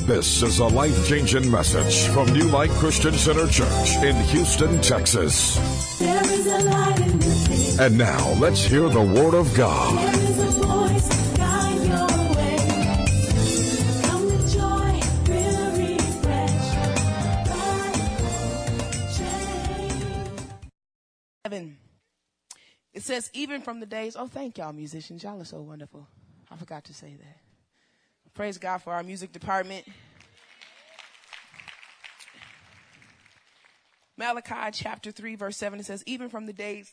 This is a life-changing message from New Light Christian Center Church in Houston, Texas. There is a light in the city. And now, let's hear the Word of God. There is a voice to guide your way. Come with joy, feel refreshed by change. It says, even from the days, oh, thank y'all musicians. Y'all are so wonderful. I forgot to say that. Praise God for our music department. Malachi chapter 3, verse 7, it says, even from the days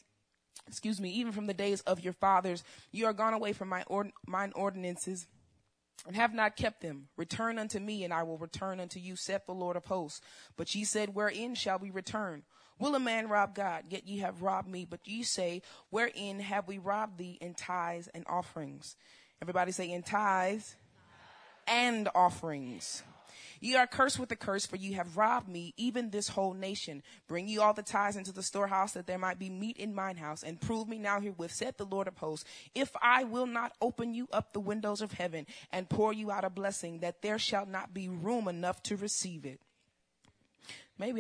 of your fathers, you are gone away from mine ordinances and have not kept them. Return unto me, and I will return unto you, saith the Lord of hosts. But ye said, wherein shall we return? Will a man rob God? Yet ye have robbed me. But ye say, wherein have we robbed thee? In tithes and offerings. Everybody say, in tithes and offerings. Ye are cursed with a curse, for ye have robbed me, even this whole nation. Bring ye all the tithes into the storehouse, that there might be meat in mine house. And prove me now herewith, saith the Lord of hosts, if I will not open you up the windows of heaven, and pour you out a blessing, that there shall not be room enough to receive it. Maybe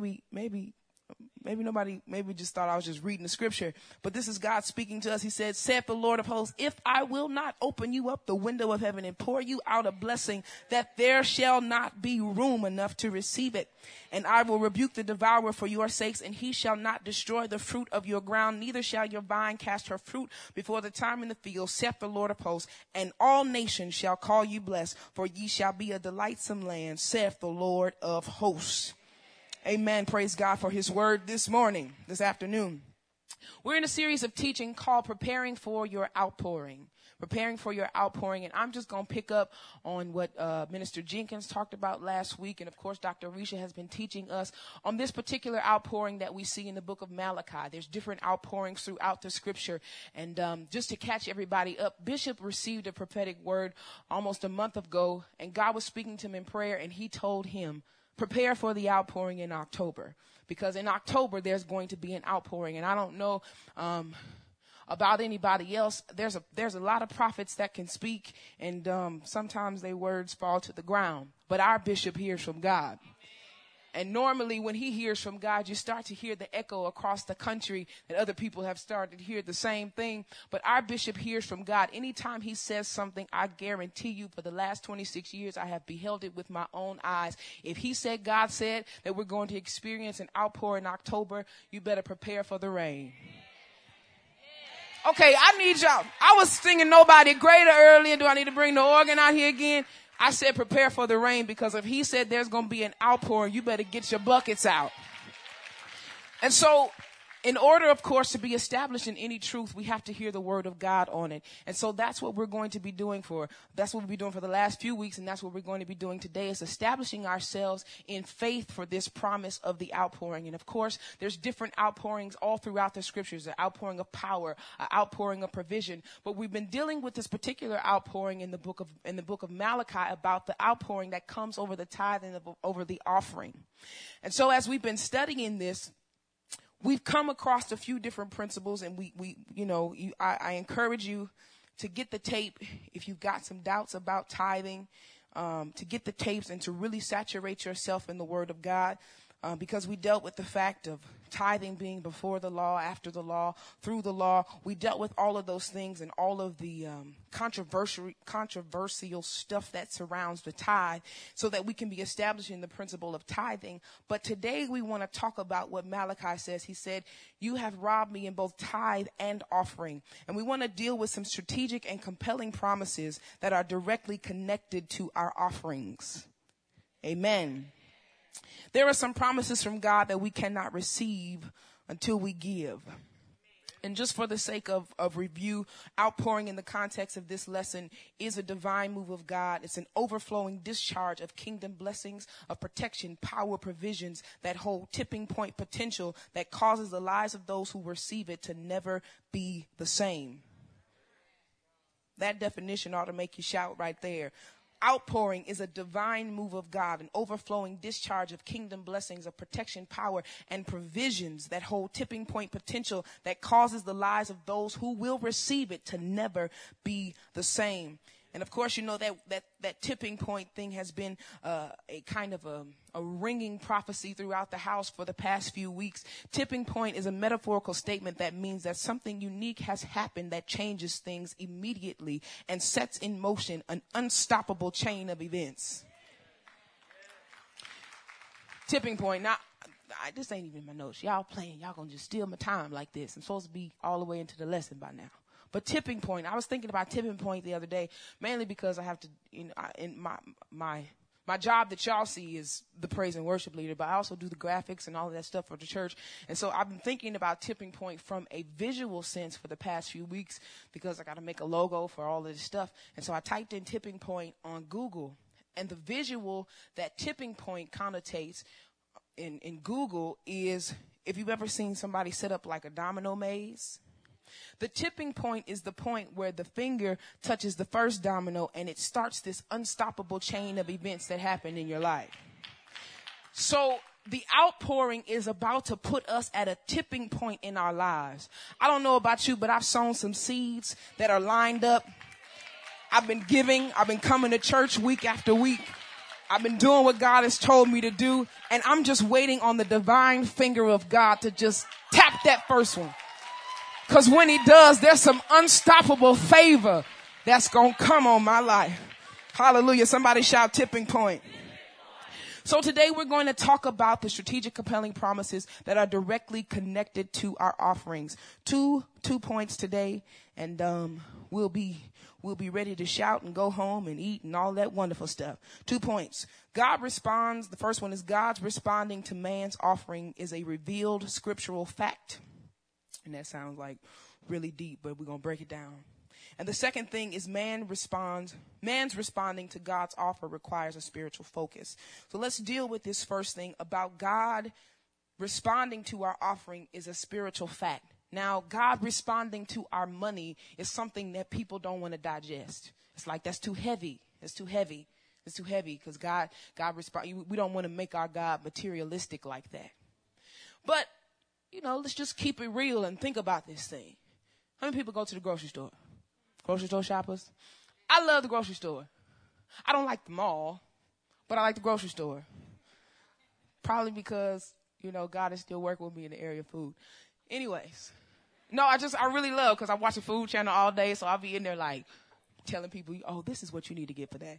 nobody just thought I was just reading the scripture, but this is God speaking to us. He said, saith the Lord of hosts, if I will not open you up the window of heaven and pour you out a blessing, that there shall not be room enough to receive it. And I will rebuke the devourer for your sakes, and he shall not destroy the fruit of your ground, neither shall your vine cast her fruit before the time in the field, saith the Lord of hosts. And all nations shall call you blessed, for ye shall be a delightsome land, saith the Lord of hosts. Amen. Praise God for his word this afternoon. We're in a series of teaching called Preparing for Your Outpouring. Preparing for your outpouring. And I'm just going to pick up on what Minister Jenkins talked about last week. And, of course, Dr. Risha has been teaching us on this particular outpouring that we see in the book of Malachi. There's different outpourings throughout the scripture. And just to catch everybody up, Bishop received a prophetic word almost a month ago. And God was speaking to him in prayer, and he told him, prepare for the outpouring in October, because in October there's going to be an outpouring. And I don't know about anybody else. There's a lot of prophets that can speak, and sometimes their words fall to the ground. But our bishop hears from God. And normally when he hears from God, you start to hear the echo across the country that other people have started to hear the same thing. But our bishop hears from God. Anytime he says something, I guarantee you for the last 26 years, I have beheld it with my own eyes. If he said, God said that we're going to experience an outpour in October, you better prepare for the rain. Okay, I need y'all. I was singing Nobody Greater earlier. Do I need to bring the organ out here again? I said prepare for the rain, because if he said there's going to be an outpouring, you better get your buckets out. And so in order, of course, to be established in any truth, we have to hear the word of God on it. And so that's what we're going to be doing that's what we've been doing for the last few weeks. And that's what we're going to be doing today, is establishing ourselves in faith for this promise of the outpouring. And of course, there's different outpourings all throughout the scriptures, an outpouring of power, an outpouring of provision. But we've been dealing with this particular outpouring in the book of Malachi, about the outpouring that comes over the tithe and over the offering. And so as we've been studying this, we've come across a few different principles, and I encourage you to get the tape if you've got some doubts about tithing, to get the tapes and to really saturate yourself in the Word of God, because we dealt with the fact of tithing being before the law, after the law, through the law. We dealt with all of those things and all of the controversial stuff that surrounds the tithe, so that we can be establishing the principle of tithing. But today we want to talk about what Malachi says. He said, you have robbed me in both tithe and offering. And we want to deal with some strategic and compelling promises that are directly connected to our offerings. Amen. There are some promises from God that we cannot receive until we give. And just for the sake of review, outpouring in the context of this lesson is a divine move of God. It's an overflowing discharge of kingdom blessings, of protection, power, provisions that hold tipping point potential that causes the lives of those who receive it to never be the same. That definition ought to make you shout right there. Outpouring is a divine move of God, an overflowing discharge of kingdom blessings, of protection, power, and provisions that hold tipping point potential that causes the lives of those who will receive it to never be the same. And of course, you know that tipping point thing has been a kind of a ringing prophecy throughout the house for the past few weeks. Tipping point is a metaphorical statement that means that something unique has happened that changes things immediately and sets in motion an unstoppable chain of events. Tipping point. Now, this ain't even my notes. Y'all playing. Y'all gonna just steal my time like this. I'm supposed to be all the way into the lesson by now. But tipping point. I was thinking about tipping point the other day, mainly because I have to, in my job that y'all see is the praise and worship leader, but I also do the graphics and all of that stuff for the church. And so I've been thinking about tipping point from a visual sense for the past few weeks because I got to make a logo for all of this stuff. And so I typed in tipping point on Google, and the visual that tipping point connotates in Google is, if you've ever seen somebody set up like a domino maze, the tipping point is the point where the finger touches the first domino and it starts this unstoppable chain of events that happen in your life. So the outpouring is about to put us at a tipping point in our lives. I don't know about you, but I've sown some seeds that are lined up. I've been giving. I've been coming to church week after week. I've been doing what God has told me to do, and I'm just waiting on the divine finger of God to just tap that first one. Because when he does, there's some unstoppable favor that's going to come on my life. Hallelujah. Somebody shout tipping point. So today we're going to talk about the strategic, compelling promises that are directly connected to our offerings. Two points today, and we'll be ready to shout and go home and eat and all that wonderful stuff. 2 points. God responds. The first one is God's responding to man's offering is a revealed scriptural fact. And that sounds like really deep, but we're going to break it down. And the second thing is man's responding to God's offer requires a spiritual focus. So let's deal with this first thing about God responding to our offering is a spiritual fact. Now, God responding to our money is something that people don't want to digest. It's like, that's too heavy. It's too heavy. It's too heavy because God we don't want to make our God materialistic like that. But, let's just keep it real and think about this thing. How many people go to the grocery store? Grocery store shoppers? I love the grocery store. I don't like the mall, but I like the grocery store. Probably because, God is still working with me in the area of food. Anyways, no, I really love, because I watch the Food Channel all day, so I'll be in there like telling people, oh, this is what you need to get for that.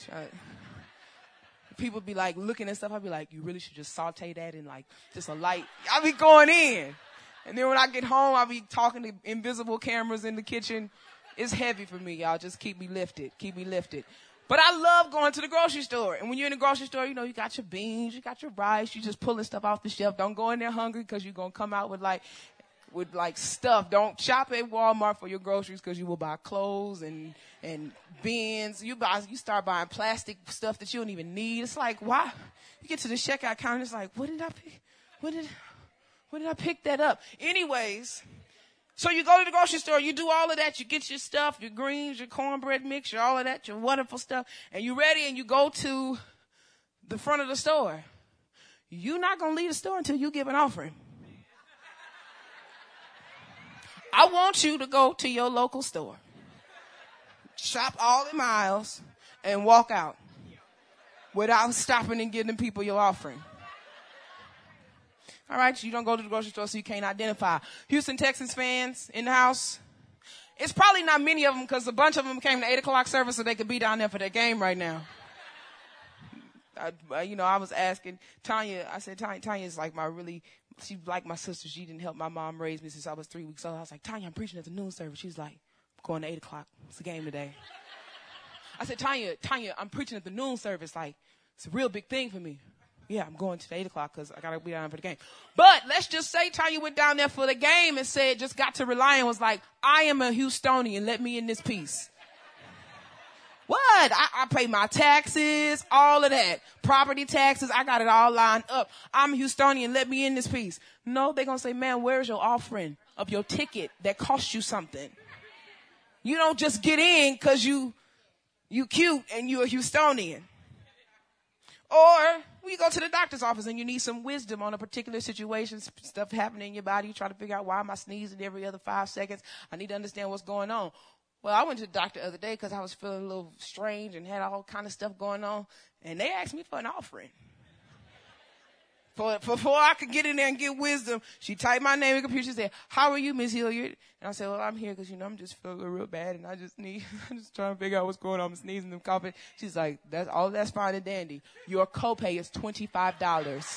People be like looking at stuff, I'll be like, you really should just saute that in like just a light. I'll be going in. And then when I get home, I'll be talking to invisible cameras in the kitchen. It's heavy for me, y'all. Just keep me lifted. Keep me lifted. But I love going to the grocery store. And when you're in the grocery store, you got your beans, you got your rice, you just pulling stuff off the shelf. Don't go in there hungry because you're going to come out with stuff. Don't shop at Walmart for your groceries because you will buy clothes and bins. You start buying plastic stuff that you don't even need. It's like, why? You get to the checkout counter, it's like, what did I pick? When did I pick that up? Anyways, so you go to the grocery store, you do all of that, you get your stuff, your greens, your cornbread mix, all of that, your wonderful stuff, and you're ready and you go to the front of the store. You're not going to leave the store until you give an offering. I want you to go to your local store, shop all the miles, and walk out without stopping and giving people your offering. All right, you don't go to the grocery store so you can't identify. Houston Texans fans in the house? It's probably not many of them because a bunch of them came to 8 o'clock service so they could be down there for their game right now. I was asking Tanya, I said, Tanya's like she's like my sister. She didn't help my mom raise me since I was 3 weeks old. I was like, Tanya, I'm preaching at the noon service. She's like, I'm going to 8 o'clock. It's the game today. I said, Tanya, I'm preaching at the noon service. Like, it's a real big thing for me. Yeah, I'm going to the 8 o'clock because I got to be down for the game. But let's just say Tanya went down there for the game and got to rely and was like, I am a Houstonian. Let me in this piece. What? I pay my taxes, all of that. Property taxes, I got it all lined up. I'm a Houstonian. Let me in this piece. No, they're going to say, man, where's your offering of your ticket that cost you something? You don't just get in because you cute and you're a Houstonian. Or when you go to the doctor's office and you need some wisdom on a particular situation, stuff happening in your body, you try to figure out why am I sneezing every other 5 seconds. I need to understand what's going on. Well, I went to the doctor the other day because I was feeling a little strange and had all kind of stuff going on. And they asked me for an offering. Before I could get in there and get wisdom, she typed my name in the computer. She said, "How are you, Miss Hilliard?" And I said, "Well, I'm here because, I'm just feeling real bad and I'm just trying to figure out what's going on. I'm sneezing and coughing." She's like, "That's fine and dandy. Your copay is $25.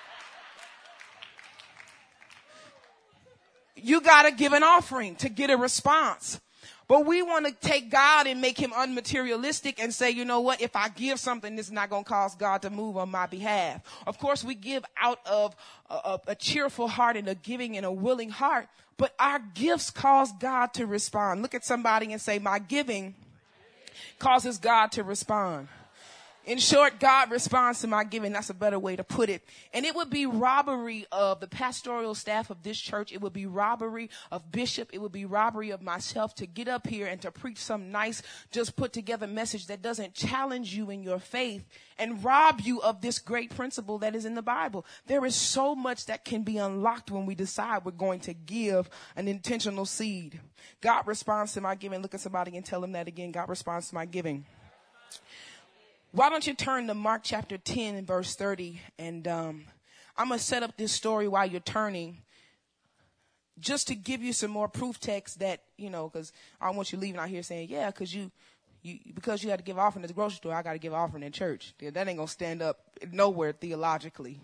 You got to give an offering to get a response. But we want to take God and make him unmaterialistic and say, you know what, if I give something, this is not going to cause God to move on my behalf. Of course, we give out of a cheerful heart and a giving and a willing heart, but our gifts cause God to respond. Look at somebody and say, my giving causes God to respond. In short, God responds to my giving. That's a better way to put it. And it would be robbery of the pastoral staff of this church. It would be robbery of Bishop. It would be robbery of myself to get up here and to preach some nice, just put together message that doesn't challenge you in your faith and rob you of this great principle that is in the Bible. There is so much that can be unlocked when we decide we're going to give an intentional seed. God responds to my giving. Look at somebody and tell them that again. God responds to my giving. Why don't you turn to Mark chapter 10 and verse 30, and I'm going to set up this story while you're turning just to give you some more proof text that, because I don't want you leaving out here saying, yeah, because you had to give offering at the grocery store, I got to give offering in church. Yeah, that ain't going to stand up nowhere theologically.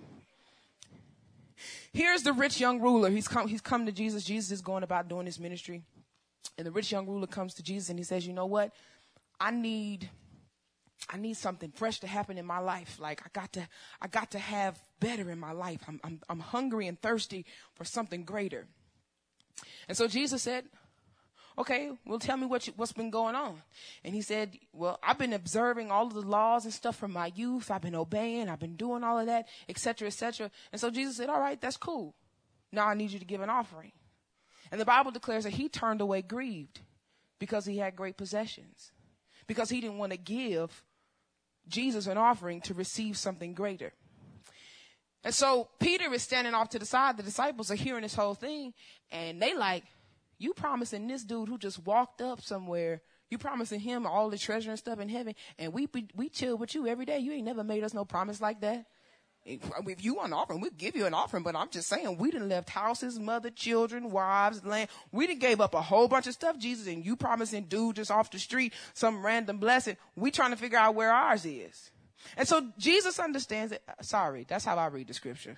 Here's the rich young ruler. He's come to Jesus. Jesus is going about doing his ministry. And the rich young ruler comes to Jesus and he says, you know what? I need something fresh to happen in my life. Like I got to have better in my life. I'm hungry and thirsty for something greater. And so Jesus said, okay, well, tell me what's been going on. And he said, well, I've been observing all of the laws and stuff from my youth. I've been obeying. I've been doing all of that, et cetera, et cetera. And so Jesus said, all right, that's cool. Now I need you to give an offering. And the Bible declares that he turned away grieved because he had great possessions, because he didn't want to give Jesus an offering to receive something greater. And so Peter is standing off to the side. The disciples are hearing this whole thing, and they like, you promising this dude who just walked up somewhere, you promising him all the treasure and stuff in heaven, and we chill with you every day. You ain't never made us no promise like that. If you want an offering, we'll give you an offering. But I'm just saying, we done left houses, mother, children, wives, land. We done gave up a whole bunch of stuff, Jesus, and you promising dude just off the street some random blessing. We trying to figure out where ours is. And so Jesus understands it. Sorry, that's how I read the scripture.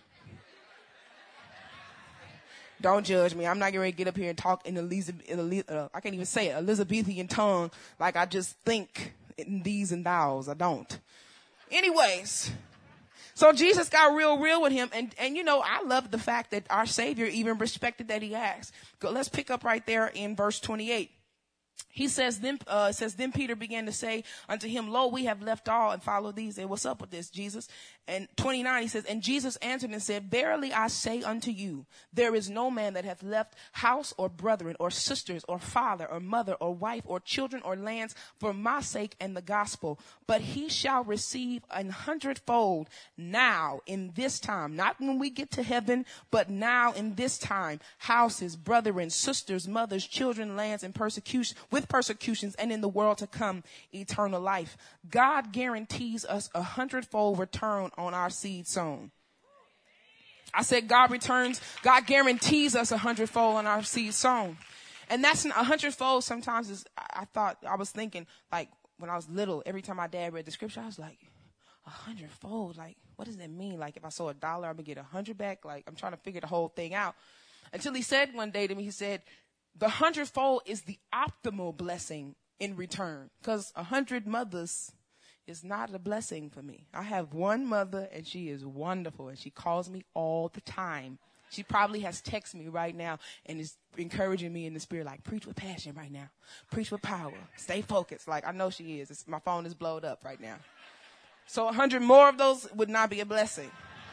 Don't judge me. I'm not getting ready to get up here and talk in I can't even say it, Elizabethan tongue like I just think in these and thous. I don't. Anyways. So Jesus got real with him. And I love the fact that our Savior even respected that he asked. Let's pick up right there in verse 28. He says, then Peter began to say unto him, lo, we have left all and followed thee. And what's up with this, Jesus? And 29, he says, and Jesus answered and said, verily I say unto you, there is no man that hath left house or brethren or sisters or father or mother or wife or children or lands for my sake and the gospel, but he shall receive 100-fold now in this time, not when we get to heaven, but now in this time, houses, brethren, sisters, mothers, children, lands, and persecutions, and in the world to come, eternal life. God guarantees us 100-fold return on our seed sown. I said God guarantees us 100-fold on our seed sown. And that's 100-fold sometimes is, I was thinking, like, when I was little, every time my dad read the scripture, I was like, 100-fold, like, what does that mean? Like, if I sow $1, I'm going to get 100 back? Like, I'm trying to figure the whole thing out. Until he said one day to me, he said, the 100-fold is the optimal blessing in return. Because 100 mothers is not a blessing for me. I have one mother, and she is wonderful, and she calls me all the time. She probably has texted me right now and is encouraging me in the spirit, like, preach with passion right now. Preach with power. Stay focused. Like, I know she is. My phone is blowed up right now. So 100 more of those would not be a blessing.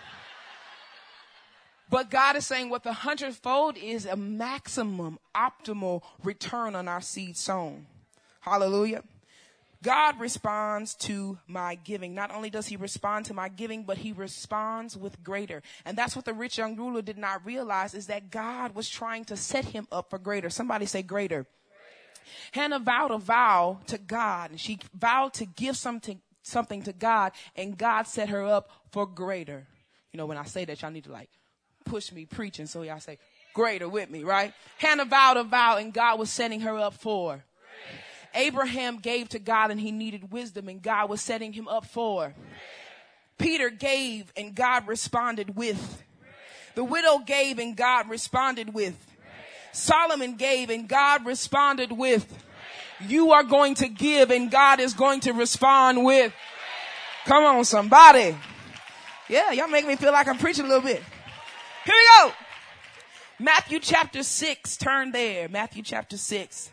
But God is saying what the 100-fold is a maximum, optimal return on our seed sown. Hallelujah. God responds to my giving. Not only does he respond to my giving, but he responds with greater. And that's what the rich young ruler did not realize, is that God was trying to set him up for greater. Somebody say greater. Hannah vowed a vow to God, and she vowed to give something to God, and God set her up for greater. You know, when I say that, y'all need to like push me preaching, so y'all say greater with me, right? Hannah vowed a vow, and God was setting her up for. Abraham gave to God, and he needed wisdom, and God was setting him up for. Peter gave, and God responded with. The widow gave, and God responded with. Solomon gave, and God responded with. You are going to give, and God is going to respond with. Come on, somebody. Yeah, y'all make me feel like I'm preaching a little bit. Here we go. Matthew chapter 6, turn there. Matthew chapter 6.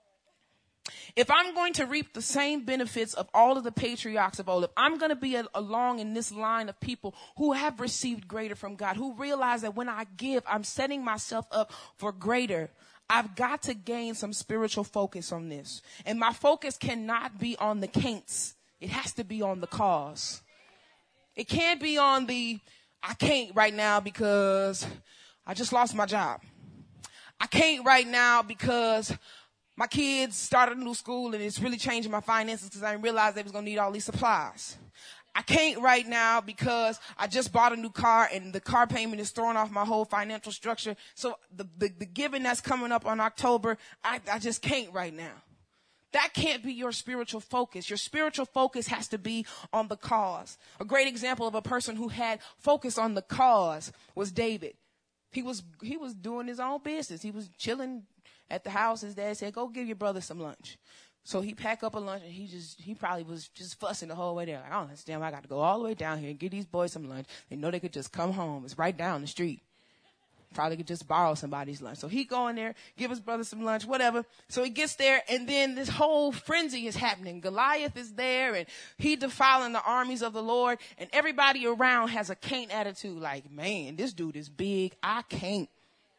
If I'm going to reap the same benefits of all of the patriarchs of old, if I'm going to be along in this line of people who have received greater from God, who realize that when I give, I'm setting myself up for greater, I've got to gain some spiritual focus on this. And my focus cannot be on the can'ts. It has to be on the cause. It can't be on the, I can't right now because I just lost my job. I can't right now because my kids started a new school and it's really changing my finances because I didn't realize they was going to need all these supplies. I can't right now because I just bought a new car and the car payment is throwing off my whole financial structure. So the giving that's coming up on October, I just can't right now. That can't be your spiritual focus. Your spiritual focus has to be on the cause. A great example of a person who had focus on the cause was David. He was doing his own business. He was chilling at the house. His dad said, go give your brother some lunch. So he packed up a lunch and he probably was just fussing the whole way there. Like, I don't understand why I got to go all the way down here and give these boys some lunch. They know they could just come home. It's right down the street. Probably could just borrow somebody's lunch. So he go in there, give his brother some lunch, whatever. So he gets there and then this whole frenzy is happening. Goliath is there and he defiling the armies of the Lord and everybody around has a can't attitude. Like, man, this dude is big. I can't.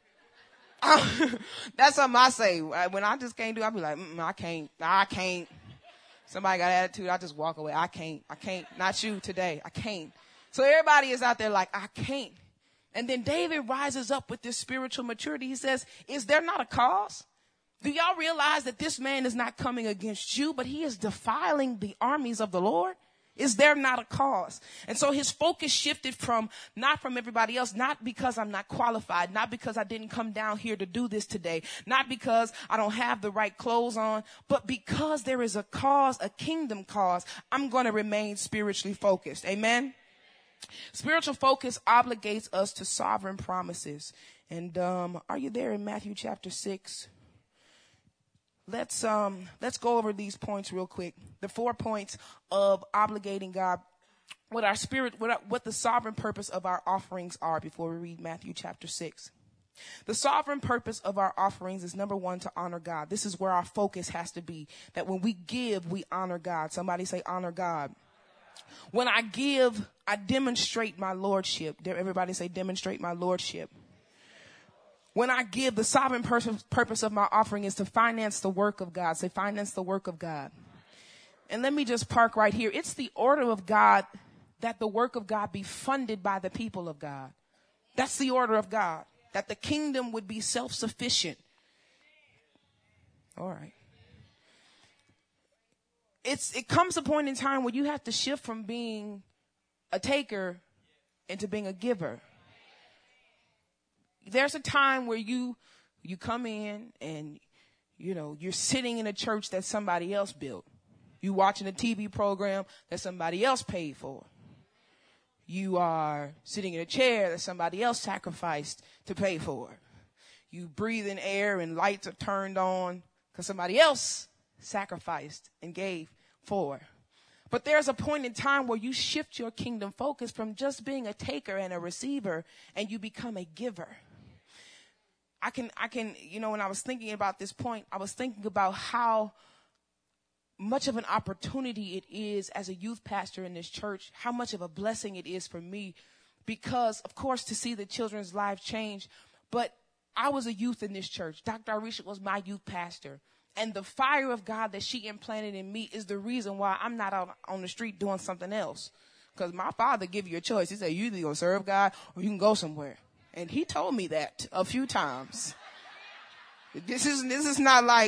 That's something I say. When I just can't do it, I'll be like, I can't. Somebody got attitude, I just walk away. I can't. Not you today. I can't. So everybody is out there like, I can't. And then David rises up with this spiritual maturity. He says, is there not a cause? Do y'all realize that this man is not coming against you, but he is defiling the armies of the Lord? Is there not a cause? And so his focus shifted from, not from everybody else, not because I'm not qualified, not because I didn't come down here to do this today, not because I don't have the right clothes on, but because there is a cause, a kingdom cause, I'm going to remain spiritually focused. Amen? Spiritual focus obligates us to sovereign promises. And are you there in Matthew chapter 6? Let's go over these points real quick. The 4 points of obligating God, what our spirit, what the sovereign purpose of our offerings are before we read Matthew chapter 6. The sovereign purpose of our offerings is, number one, to honor God. This is where our focus has to be, that when we give, we honor God. Somebody say honor God. When I give, I demonstrate my lordship. Everybody say demonstrate my lordship. When I give, the sovereign purpose of my offering is to finance the work of God. Say finance the work of God. And let me just park right here. It's the order of God that the work of God be funded by the people of God. That's the order of God, that the kingdom would be self-sufficient. All right. It comes a point in time where you have to shift from being a taker into being a giver. There's a time where you come in and, you're sitting in a church that somebody else built. You watching a TV program that somebody else paid for. You are sitting in a chair that somebody else sacrificed to pay for. You breathe in air and lights are turned on because somebody else sacrificed and gave for. But there's a point in time where you shift your kingdom focus from just being a taker and a receiver and you become a giver. I can, when I was thinking about this point, I was thinking about how much of an opportunity it is as a youth pastor in this church, how much of a blessing it is for me because, of course, to see the children's lives change. But I was a youth in this church. Dr. Arisha was my youth pastor. And the fire of God that she implanted in me is the reason why I'm not out on the street doing something else. Because my father give you a choice. He said, you either going to serve God or you can go somewhere. And he told me that a few times. This is not like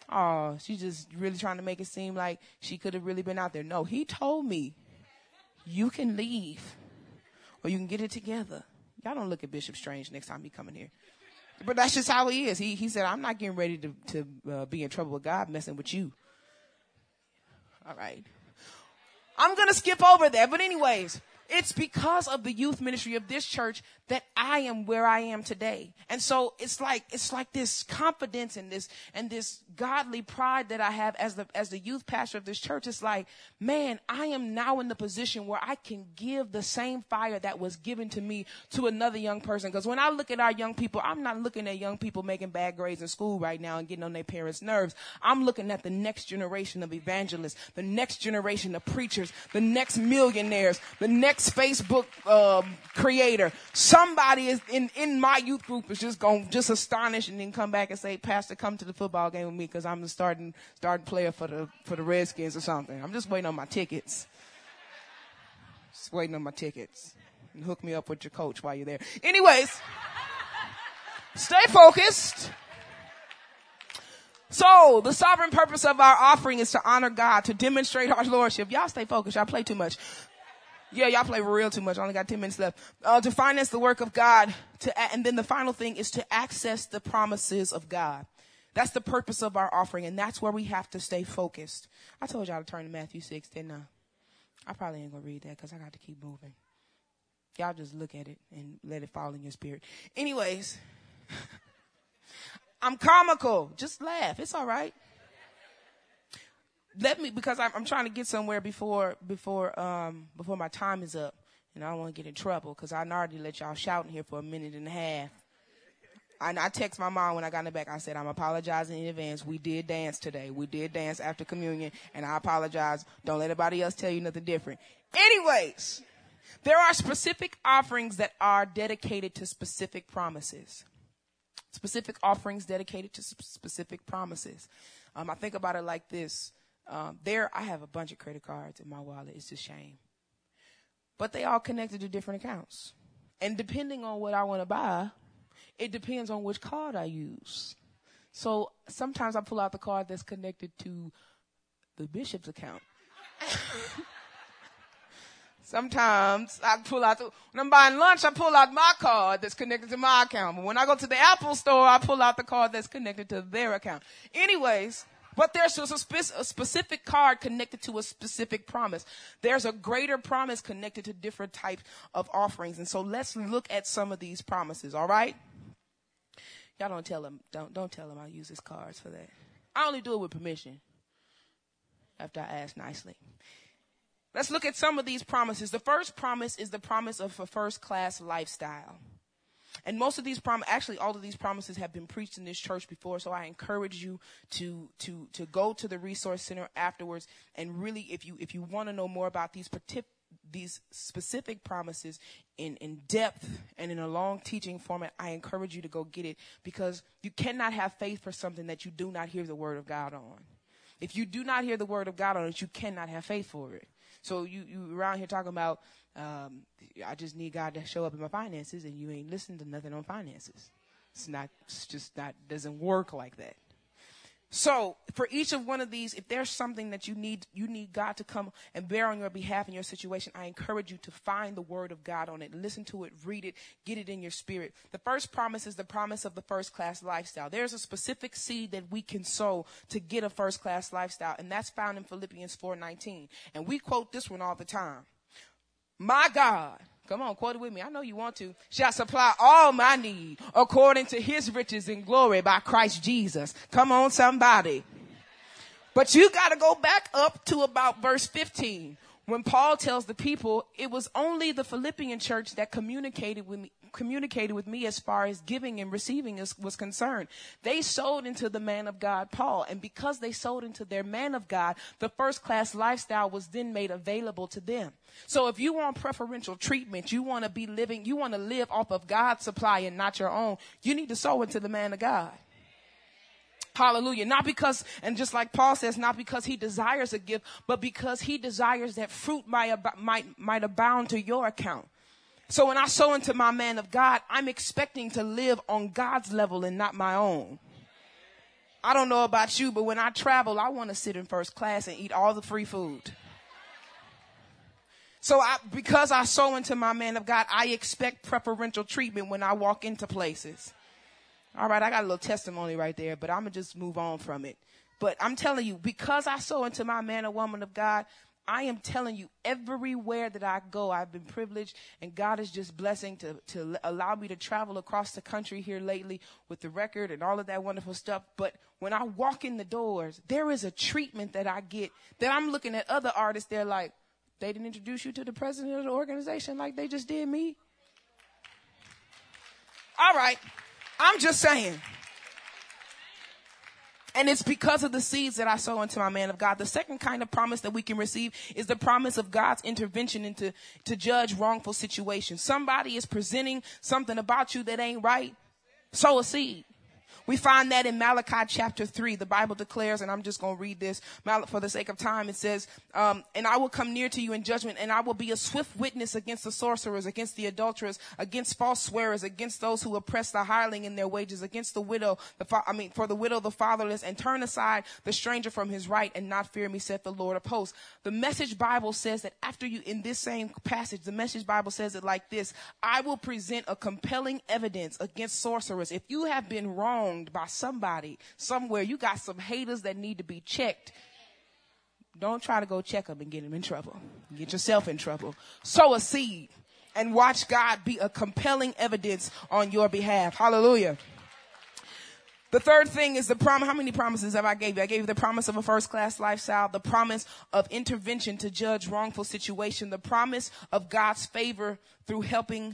Oh, she's just really trying to make it seem like she could have really been out there. No, he told me, you can leave or you can get it together. Y'all don't look at Bishop Strange next time he come in here. But that's just how he is. He said, I'm not getting ready to be in trouble with God messing with you. All right. I'm going to skip over that. But anyways, it's because of the youth ministry of this church that I am where I am today. And so it's like this confidence and this godly pride that I have as the youth pastor of this church. It's like, man, I am now in the position where I can give the same fire that was given to me to another young person. Because when I look at our young people, I'm not looking at young people making bad grades in school right now and getting on their parents' nerves. I'm looking at the next generation of evangelists, the next generation of preachers, the next millionaires, the next Facebook creator. Somebody is in my youth group is just going to astonish and then come back and say, Pastor, come to the football game with me because I'm the starting player for the Redskins or something. I'm just waiting on my tickets. Just waiting on my tickets. And hook me up with your coach while you're there. Anyways, stay focused. So the sovereign purpose of our offering is to honor God, to demonstrate our lordship. Y'all stay focused. Y'all play too much. Yeah, y'all play real too much. I only got 10 minutes left. To finance the work of God. And then the final thing is to access the promises of God. That's the purpose of our offering. And that's where we have to stay focused. I told y'all to turn to Matthew 6, didn't I? I probably ain't going to read that because I got to keep moving. Y'all just look at it and let it fall in your spirit. Anyways, I'm comical. Just laugh. It's all right. Because I'm trying to get somewhere before my time is up, and I don't want to get in trouble because I already let y'all shout in here for a minute and a half. I text my mom when I got in the back. I said, I'm apologizing in advance. We did dance today. We did dance after communion, and I apologize. Don't let anybody else tell you nothing different. Anyways, there are specific offerings that are dedicated to specific promises. Specific offerings dedicated to specific promises. I think about it like this. I have a bunch of credit cards in my wallet. It's a shame. But they all connected to different accounts. And depending on what I want to buy, it depends on which card I use. So sometimes I pull out the card that's connected to the bishop's account. Sometimes I pull out, when I'm buying lunch, I pull out my card that's connected to my account. But when I go to the Apple store, I pull out the card that's connected to their account. Anyways, but there's a specific card connected to a specific promise. There's a greater promise connected to different types of offerings. And so let's look at some of these promises, all right? Y'all don't tell them, don't tell them I use his cards for that. I only do it with permission after I ask nicely. Let's look at some of these promises. The first promise is the promise of a first-class lifestyle. And most of these actually all of these promises have been preached in this church before. So I encourage you to go to the resource center afterwards. And really, if you want to know more about these specific promises in depth and in a long teaching format, I encourage you to go get it, because you cannot have faith for something that you do not hear the word of God on. If you do not hear the word of God on it, you cannot have faith for it. So you around here talking about, I just need God to show up in my finances, and you ain't listening to nothing on finances. Doesn't work like that. So for each of one of these, if there's something that you need God to come and bear on your behalf in your situation, I encourage you to find the word of God on it. Listen to it, read it, get it in your spirit. The first promise is the promise of the first-class lifestyle. There's a specific seed that we can sow to get a first-class lifestyle, and that's found in Philippians 4:19. And we quote this one all the time. My God, come on, quote it with me. I know you want to. Shall supply all my need according to his riches and glory by Christ Jesus. Come on, somebody. But you got to go back up to about verse 15 when Paul tells the people it was only the Philippian church that communicated with me as far as giving and receiving was concerned. They sowed into the man of God, Paul. And because they sowed into their man of God, the first class lifestyle was then made available to them. So if you want preferential treatment, you want to live off of God's supply and not your own, you need to sow into the man of God. Hallelujah. Not because, and just like Paul says, not because he desires a gift, but because he desires that fruit might abound to your account. So when I sow into my man of God, I'm expecting to live on God's level and not my own. I don't know about you, but when I travel, I want to sit in first class and eat all the free food. So because I sow into my man of God, I expect preferential treatment when I walk into places. All right, I got a little testimony right there, but I'm going to just move on from it. But I'm telling you, because I sow into my man or woman of God, I am telling you, everywhere that I go, I've been privileged, and God is just blessing to allow me to travel across the country here lately with the record and all of that wonderful stuff. But when I walk in the doors, there is a treatment that I get that I'm looking at other artists. They're like, they didn't introduce you to the president of the organization like they just did me. All right. I'm just saying. And it's because of the seeds that I sow into my man of God. The second kind of promise that we can receive is the promise of God's intervention to judge wrongful situations. Somebody is presenting something about you that ain't right. Sow a seed. We find that in Malachi chapter 3. The Bible declares, and I'm just going to read this for the sake of time. It says, and I will come near to you in judgment, and I will be a swift witness against the sorcerers, against the adulterers, against false swearers, against those who oppress the hireling in their wages, against the widow, for the widow, the fatherless, and turn aside the stranger from his right and not fear me, saith the Lord of hosts. The Message Bible says that after you, in this same passage, the Message Bible says it like this: I will present a compelling evidence against sorcerers. If you have been wronged by somebody somewhere, you got some haters that need to be checked. Don't try to go check them and get them in trouble. Get yourself in trouble. Sow a seed and watch God be a compelling evidence on your behalf. Hallelujah. The third thing is the promise. How many promises have I gave you? I gave you the promise of a first-class lifestyle, the promise of intervention to judge wrongful situation, the promise of God's favor through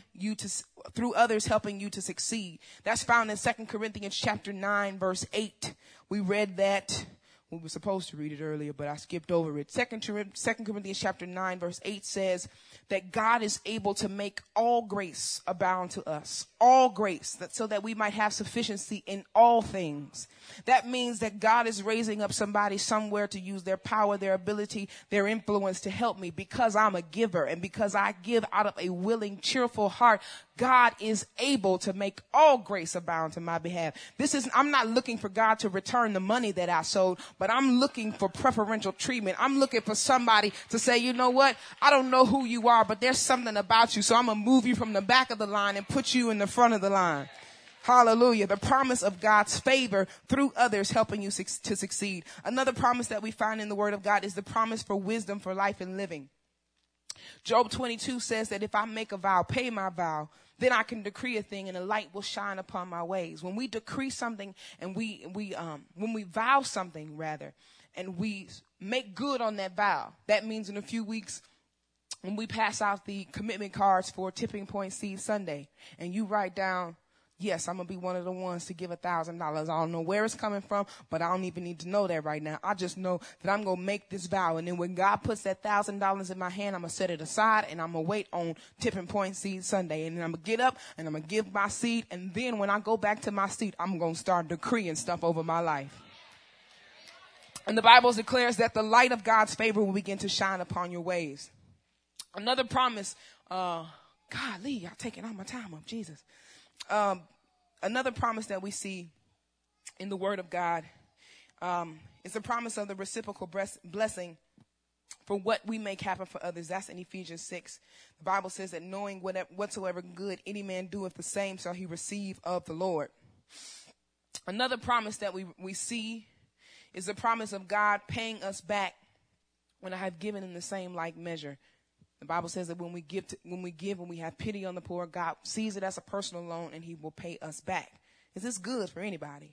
others helping you to succeed. That's found in 2 Corinthians chapter 9, verse 8. We read that. We were supposed to read it earlier, but I skipped over it. 2 Corinthians chapter 9, verse 8 says that God is able to make all grace abound to us. All grace, so that we might have sufficiency in all things. That means that God is raising up somebody somewhere to use their power, their ability, their influence to help me because I'm a giver. And because I give out of a willing, cheerful heart, God is able to make all grace abound to my behalf. I'm not looking for God to return the money that I sowed, but I'm looking for preferential treatment. I'm looking for somebody to say, you know what? I don't know who you are, but there's something about you. So I'm going to move you from the back of the line and put you in the front of the line. Hallelujah. The promise of God's favor through others helping you to succeed. Another promise that we find in the Word of God is the promise for wisdom for life and living. Job 22 says that if I make a vow, pay my vow, then I can decree a thing and a light will shine upon my ways. When we decree something and when we vow something rather, and we make good on that vow, that means in a few weeks when we pass out the commitment cards for Tipping Point Seed Sunday and you write down, yes, I'm going to be one of the ones to give $1,000. I don't know where it's coming from, but I don't even need to know that right now. I just know that I'm going to make this vow. And then when God puts that $1,000 in my hand, I'm going to set it aside and I'm going to wait on Tipping Point Seed Sunday. And then I'm going to get up and I'm going to give my seed. And then when I go back to my seat, I'm going to start decreeing stuff over my life. And the Bible declares that the light of God's favor will begin to shine upon your ways. Another promise, golly, y'all taking all my time up, Jesus. Another promise that we see in the Word of God is the promise of the reciprocal blessing for what we make happen for others. That's in Ephesians 6. The Bible says that knowing whatsoever good any man doeth, the same shall he receive of the Lord. Another promise that we see is the promise of God paying us back when I have given in the same like measure. The Bible says that when we give, when we have pity on the poor, God sees it as a personal loan and he will pay us back. Is this good for anybody?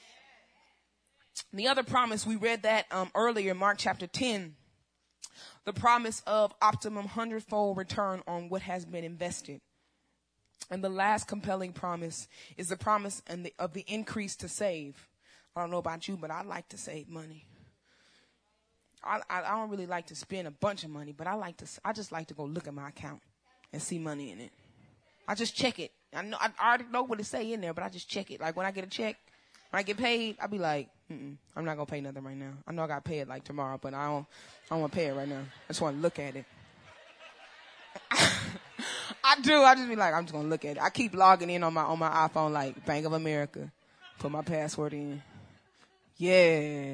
The other promise, we read that earlier, Mark chapter 10, the promise of optimum 100-fold return on what has been invested. And the last compelling promise is the promise of the increase to save. I don't know about you, but I like to save money. I don't really like to spend a bunch of money, but I just like to go look at my account and see money in it. I just check it. I already know what it say in there, but I just check it. Like when I get a check, when I get paid, I'll be like, I'm not gonna pay nothing right now. I know I gotta pay it like tomorrow, but I don't want to pay it right now. I just want to look at it. I do. I just be like, I'm just gonna look at it. I keep logging in on my iPhone, like Bank of America, put my password in. Yeah.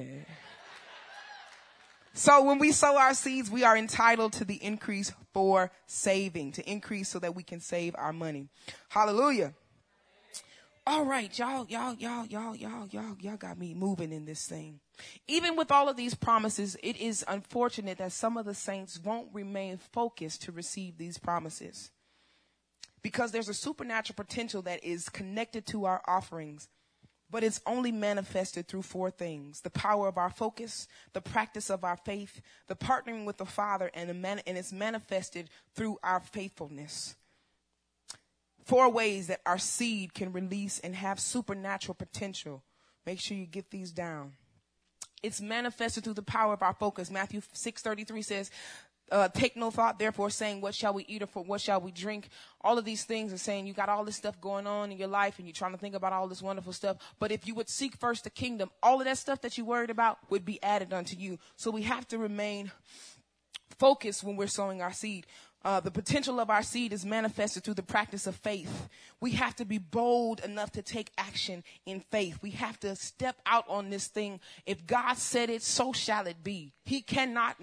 So when we sow our seeds, we are entitled to the increase for saving, to increase so that we can save our money. Hallelujah. All right, y'all got me moving in this thing. Even with all of these promises, it is unfortunate that some of the saints won't remain focused to receive these promises. Because there's a supernatural potential that is connected to our offerings. But it's only manifested through four things: the power of our focus, the practice of our faith, the partnering with the Father, and it's manifested through our faithfulness. 4 ways that our seed can release and have supernatural potential. Make sure you get these down. It's manifested through the power of our focus. Matthew 6:33 says, take no thought, therefore, saying, what shall we eat, or for what shall we drink? All of these things are saying you got all this stuff going on in your life and you're trying to think about all this wonderful stuff. But if you would seek first the kingdom, all of that stuff that you worried about would be added unto you. So we have to remain focused when we're sowing our seed. The potential of our seed is manifested through the practice of faith. We have to be bold enough to take action in faith. We have to step out on this thing. If God said it, so shall it be. He cannot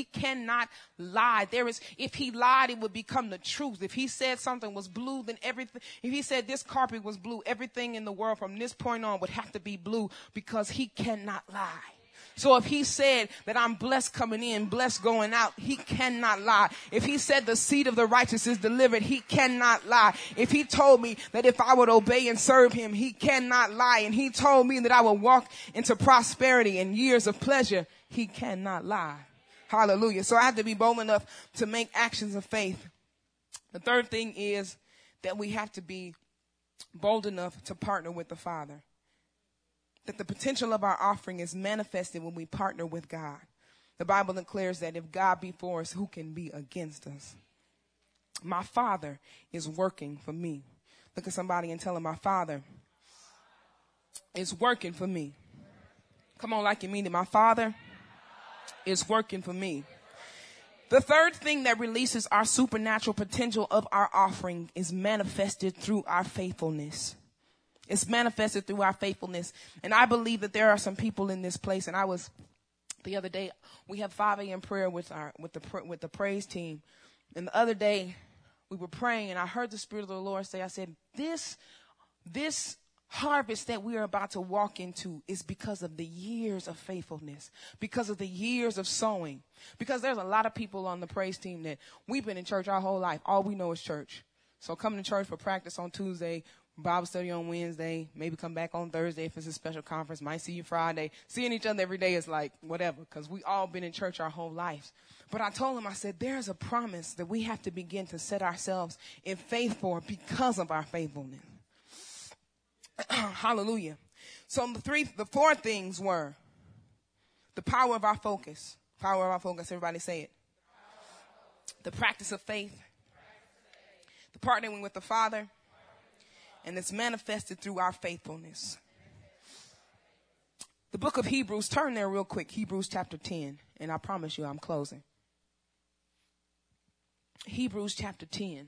lie. If he lied, it would become the truth. If he said something was blue, then everything, if he said this carpet was blue, everything in the world from this point on would have to be blue, because he cannot lie. So if he said that I'm blessed coming in, blessed going out, he cannot lie. If he said the seed of the righteous is delivered, he cannot lie. If he told me that if I would obey and serve him, he cannot lie. And he told me that I would walk into prosperity and years of pleasure, he cannot lie. Hallelujah. So I have to be bold enough to make actions of faith. The third thing is that we have to be bold enough to partner with the Father. That the potential of our offering is manifested when we partner with God. The Bible declares that if God be for us, who can be against us? My Father is working for me. Look at somebody and tell them, my Father is working for me. Come on, like you mean it. My Father is working for me. The third thing that releases our supernatural potential of our offering is manifested through our faithfulness. It's manifested through our faithfulness. And I believe that there are some people in this place. And the other day, we have 5 a.m. prayer with the praise team. And the other day, we were praying, and I heard the Spirit of the Lord say, I said, this harvest that we are about to walk into is because of the years of faithfulness, because of the years of sowing. Because there's a lot of people on the praise team that we've been in church our whole life. All we know is church. So coming to church for practice on Tuesday, Bible study on Wednesday, maybe come back on Thursday if it's a special conference, might see you Friday. Seeing each other every day is like whatever, because we all been in church our whole lives. But I told him, I said, there's a promise that we have to begin to set ourselves in faith for because of our faithfulness. Hallelujah. So the 4 things were the power of our focus. Power of our focus. Everybody say it. The practice of faith. The partnering with the Father. And it's manifested through our faithfulness. The book of Hebrews, turn there real quick. Hebrews chapter 10. And I promise you I'm closing. Hebrews chapter 10.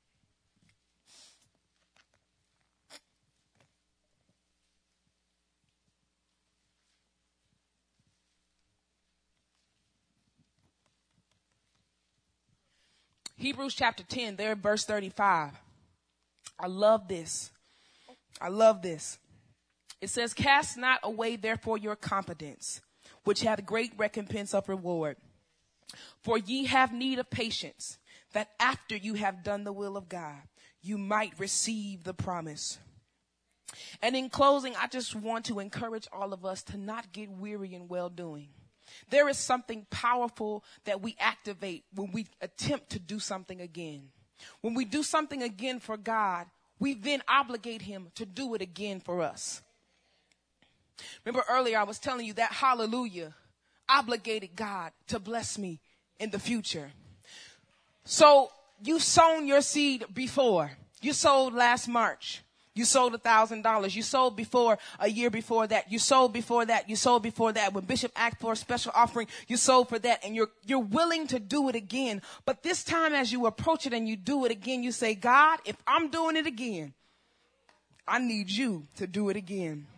Hebrews chapter 10, there verse 35. I love this. I love this. It says, cast not away therefore your confidence, which hath great recompense of reward. For ye have need of patience, that after you have done the will of God, you might receive the promise. And in closing, I just want to encourage all of us to not get weary in well-doing. There is something powerful that we activate when we attempt to do something again. When we do something again for God, we then obligate him to do it again for us. Remember earlier I was telling you that hallelujah obligated God to bless me in the future. So you've sown your seed before. You sowed last March. You sold $1,000. You sold before a year before that. You sold before that. You sold before that. When Bishop asked for a special offering, you sold for that. And you're willing to do it again. But this time as you approach it and you do it again, you say, God, if I'm doing it again, I need you to do it again.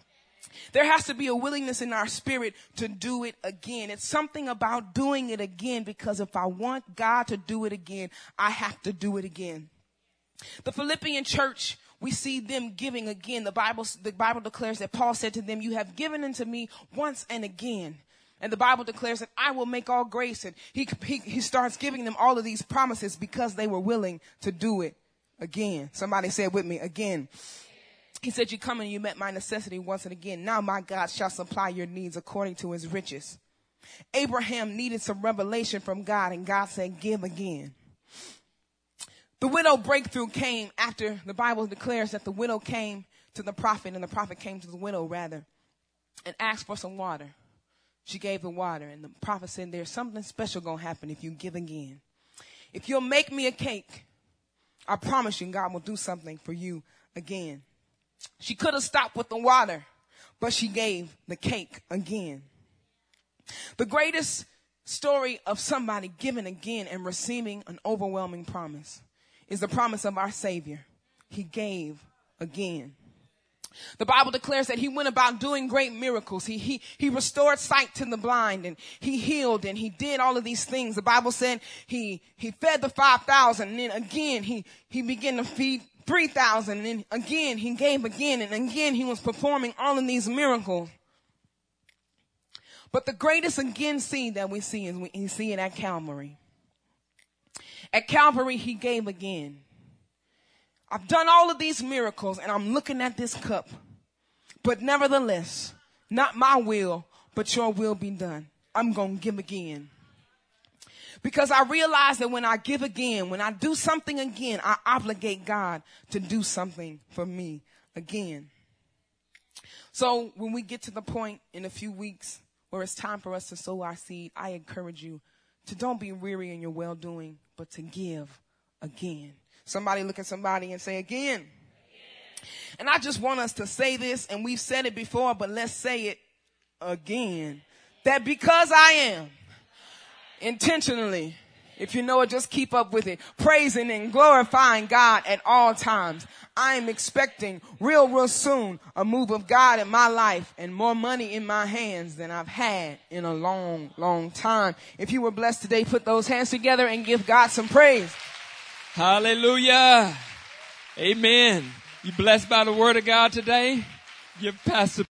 There has to be a willingness in our spirit to do it again. It's something about doing it again, because if I want God to do it again, I have to do it again. The Philippian church, we see them giving again. The Bible declares that Paul said to them, you have given unto me once and again. And the Bible declares that I will make all grace. And he starts giving them all of these promises because they were willing to do it again. Somebody said with me, again. He said, you come and you met my necessity once and again. Now my God shall supply your needs according to his riches. Abraham needed some revelation from God, and God said, give again. The widow breakthrough came after the Bible declares that the widow came to the prophet, and the prophet came to the widow rather, and asked for some water. She gave the water, and the prophet said, there's something special going to happen if you give again. If you'll make me a cake, I promise you God will do something for you again. She could have stopped with the water, but she gave the cake again. The greatest story of somebody giving again and receiving an overwhelming promise is the promise of our Savior. He gave again. The Bible declares that he went about doing great miracles. He restored sight to the blind, and he healed, and he did all of these things. The Bible said he fed the 5,000, and then again he began to feed 3,000, and then again he gave again, and again he was performing all of these miracles. But the greatest again scene that we see is we see it at Calvary. At Calvary, he gave again. I've done all of these miracles, and I'm looking at this cup. But nevertheless, not my will, but your will be done. I'm going to give again. Because I realize that when I give again, when I do something again, I obligate God to do something for me again. So when we get to the point in a few weeks where it's time for us to sow our seed, I encourage you to don't be weary in your well-doing, but to give again. Somebody look at somebody and say again. Again. And I just want us to say this, and we've said it before, but let's say it again. That because I am intentionally, if you know it, just keep up with it, praising and glorifying God at all times, I am expecting real soon a move of God in my life and more money in my hands than I've had in a long time. If you were blessed today, put those hands together and give God some praise. Hallelujah. Amen. You blessed by the word of God today? Give Pastor